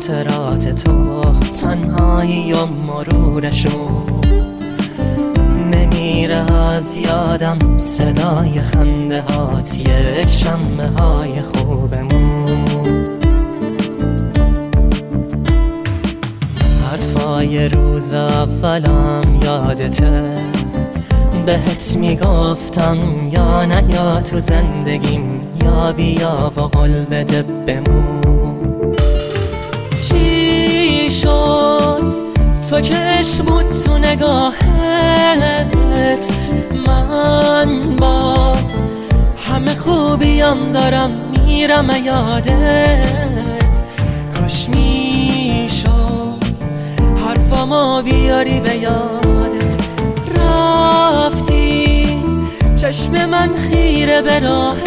خاطرات تو تنهایی و مرورشون نمیره از یادم صدای خنده هات یک شنبه های خوبمون حرفای روز اولم یادته بهت میگفتم یا نه یا تو زندگیم یا بیا و قول بده بمون چی شد تو چشم بود تو نگاهت من با همه خوبیم دارم میرم یادت کاش میشد حرفامو بیاری به یادت رفتی چشم من خیره به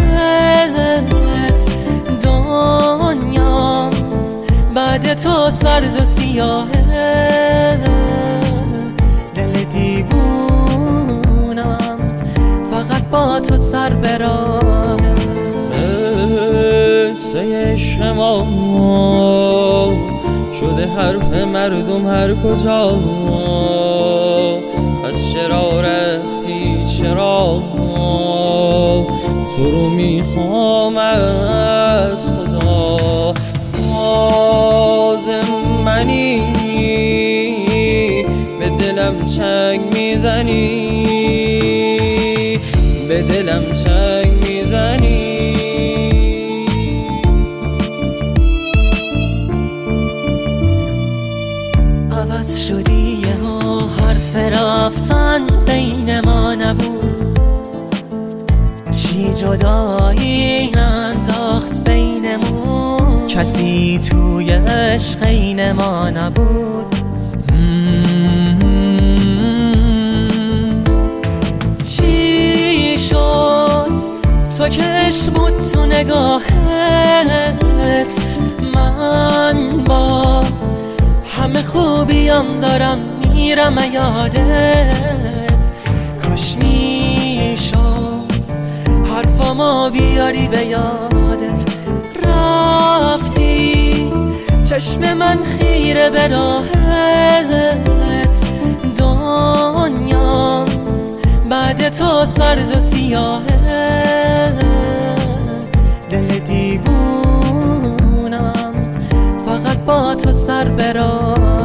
راهت دنیام بعد تو سرد و سیاهه دل دیوونم فقط با تو سر به راهه قصه عشق ما شده حرف مردم هر کجا پس چرا رفتی چرا تو رو میخوام از خدا ساز منی به دلم چنگ میزنی به دلم چنگ میزنی عوض شدی یهو حرف رفتن بین ما نبود چی جدایی انداخت بینمون کسی توی عشق این ما نبود چی شد تو چشم بود تو نگاهت من با همه خوبیم دارم میرم یادت کاش میشد حرفامو بیاری به یادت رفتی چشم من خیره به راهت دنیام بعد تو سرد و سیاهه دل دیوونم فقط با تو سر به راه